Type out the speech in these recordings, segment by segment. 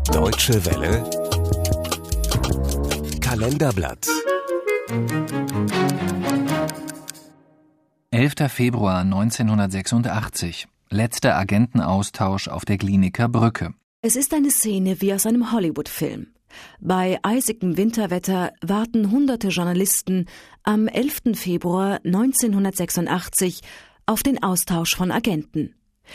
Deutsche Welle Kalenderblatt 11. Februar 1986. Letzter Agentenaustausch auf der Glienicker Brücke. Es ist eine Szene wie aus einem Hollywood-Film. Bei eisigem Winterwetter warten hunderte Journalisten am 11. Februar 1986 auf den Austausch von Agenten.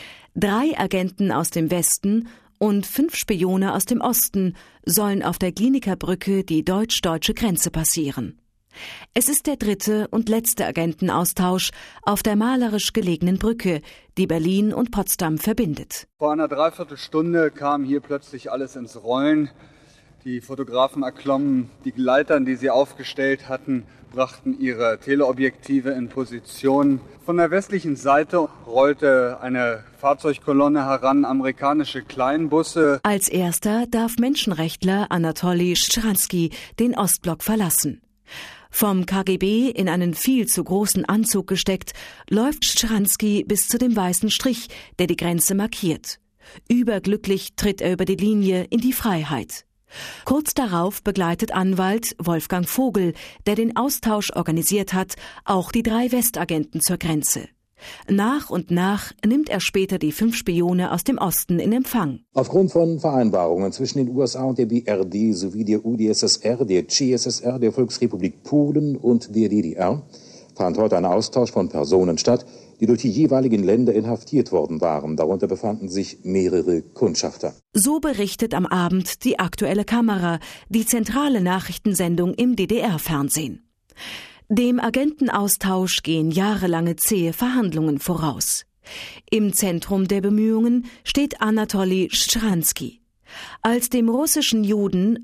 3 Agenten aus dem Westen und 5 Spione aus dem Osten sollen auf der Glienicker Brücke die deutsch-deutsche Grenze passieren. Es ist der 3. und letzte Agentenaustausch auf der malerisch gelegenen Brücke, die Berlin und Potsdam verbindet. Vor einer Dreiviertelstunde kam hier plötzlich alles ins Rollen. Die Fotografen erklommen die Leitern, die sie aufgestellt hatten, brachten ihre Teleobjektive in Position. Von der westlichen Seite rollte eine Fahrzeugkolonne heran, amerikanische Kleinbusse. Als erster darf Menschenrechtler Anatolij Sjtschranskij den Ostblock verlassen. Vom KGB in einen viel zu großen Anzug gesteckt, läuft Sjtschranskij bis zu dem weißen Strich, der die Grenze markiert. Überglücklich tritt er über die Linie in die Freiheit. Kurz darauf begleitet Anwalt Wolfgang Vogel, der den Austausch organisiert hat, auch die 3 Westagenten zur Grenze. Nach und nach nimmt er später die 5 Spione aus dem Osten in Empfang. Aufgrund von Vereinbarungen zwischen den USA und der BRD sowie der UdSSR, der CSSR, der Volksrepublik Polen und der DDR fand heute ein Austausch von Personen statt, die durch die jeweiligen Länder inhaftiert worden waren. Darunter befanden sich mehrere Kundschafter. So berichtet am Abend die Aktuelle Kamera, die zentrale Nachrichtensendung im DDR-Fernsehen. Dem Agentenaustausch gehen jahrelange zähe Verhandlungen voraus. Im Zentrum der Bemühungen steht Anatolij Sjtschranskij. Als dem russischen Juden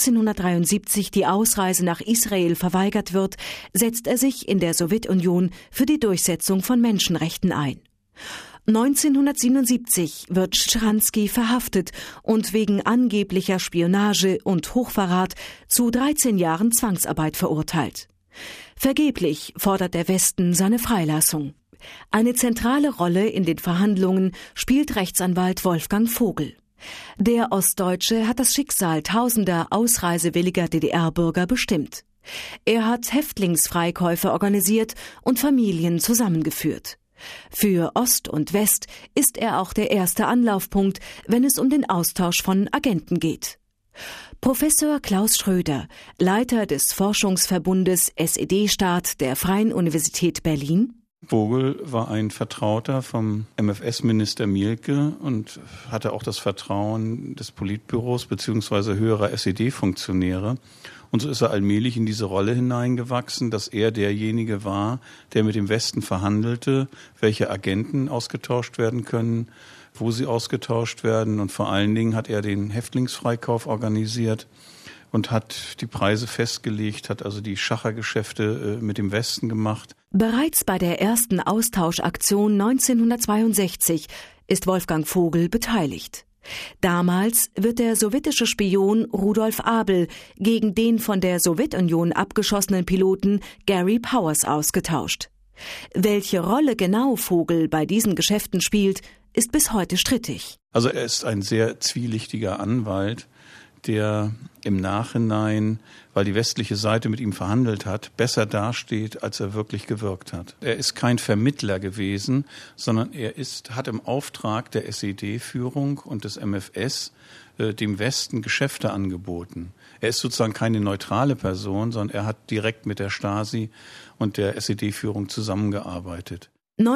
1973 die Ausreise nach Israel verweigert wird, setzt er sich in der Sowjetunion für die Durchsetzung von Menschenrechten ein. 1977 wird Sjtschranskij verhaftet und wegen angeblicher Spionage und Hochverrat zu 13 Jahren Zwangsarbeit verurteilt. Vergeblich fordert der Westen seine Freilassung. Eine zentrale Rolle in den Verhandlungen spielt Rechtsanwalt Wolfgang Vogel. Der Ostdeutsche hat das Schicksal tausender ausreisewilliger DDR-Bürger bestimmt. Er hat Häftlingsfreikäufe organisiert und Familien zusammengeführt. Für Ost und West ist er auch der erste Anlaufpunkt, wenn es um den Austausch von Agenten geht. Professor Klaus Schröder, Leiter des Forschungsverbundes SED-Staat der Freien Universität Berlin: Vogel war ein Vertrauter vom MFS-Minister Mielke und hatte auch das Vertrauen des Politbüros bzw. höherer SED-Funktionäre. Und so ist er allmählich in diese Rolle hineingewachsen, dass er derjenige war, der mit dem Westen verhandelte, welche Agenten ausgetauscht werden können, wo sie ausgetauscht werden. Und vor allen Dingen hat er den Häftlingsfreikauf organisiert und hat die Preise festgelegt, hat also die Schachergeschäfte mit dem Westen gemacht. Bereits bei der ersten Austauschaktion 1962 ist Wolfgang Vogel beteiligt. Damals wird der sowjetische Spion Rudolf Abel gegen den von der Sowjetunion abgeschossenen Piloten Gary Powers ausgetauscht. Welche Rolle genau Vogel bei diesen Geschäften spielt, ist bis heute strittig. Also er ist ein sehr zwielichtiger Anwalt, der im Nachhinein, weil die westliche Seite mit ihm verhandelt hat, besser dasteht, als er wirklich gewirkt hat. Er ist kein Vermittler gewesen, sondern er hat im Auftrag der SED-Führung und des MFS dem Westen Geschäfte angeboten. Er ist sozusagen keine neutrale Person, sondern er hat direkt mit der Stasi und der SED-Führung zusammengearbeitet.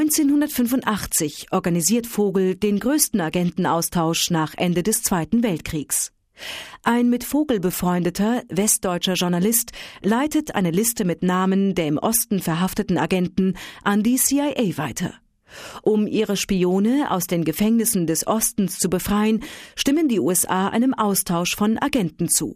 1985 organisiert Vogel den größten Agentenaustausch nach Ende des Zweiten Weltkriegs. Ein mit Vogel befreundeter westdeutscher Journalist leitet eine Liste mit Namen der im Osten verhafteten Agenten an die CIA weiter. Um ihre Spione aus den Gefängnissen des Ostens zu befreien, stimmen die USA einem Austausch von Agenten zu.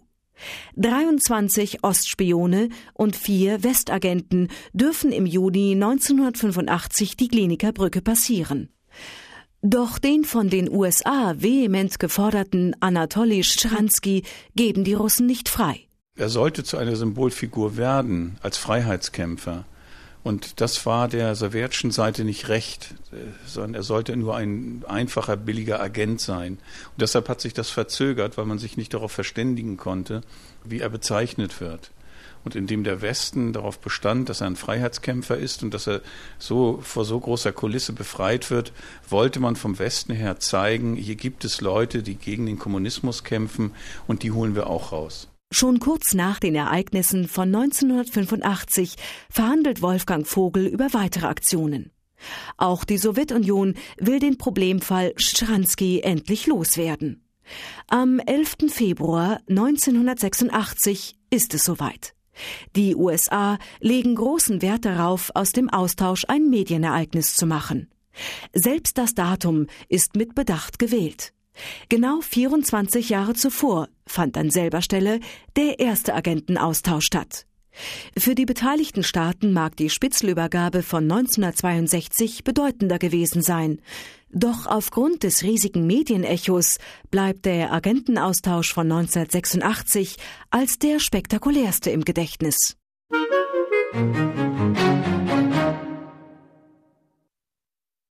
23 Ostspione und 4 Westagenten dürfen im Juni 1985 die Glienicker Brücke passieren. Doch den von den USA vehement geforderten Anatolij Sjtschranskij geben die Russen nicht frei. Er sollte zu einer Symbolfigur werden als Freiheitskämpfer. Und das war der sowjetischen Seite nicht recht, sondern er sollte nur ein einfacher, billiger Agent sein. Und deshalb hat sich das verzögert, weil man sich nicht darauf verständigen konnte, wie er bezeichnet wird. Und indem der Westen darauf bestand, dass er ein Freiheitskämpfer ist und dass er so vor so großer Kulisse befreit wird, wollte man vom Westen her zeigen, hier gibt es Leute, die gegen den Kommunismus kämpfen und die holen wir auch raus. Schon kurz nach den Ereignissen von 1985 verhandelt Wolfgang Vogel über weitere Aktionen. Auch die Sowjetunion will den Problemfall Shcharansky endlich loswerden. Am 11. Februar 1986 ist es soweit. Die USA legen großen Wert darauf, aus dem Austausch ein Medienereignis zu machen. Selbst das Datum ist mit Bedacht gewählt. Genau 24 Jahre zuvor fand an selber Stelle der erste Agentenaustausch statt. Für die beteiligten Staaten mag die Spitzelübergabe von 1962 bedeutender gewesen sein. Doch aufgrund des riesigen Medienechos bleibt der Agentenaustausch von 1986 als der spektakulärste im Gedächtnis.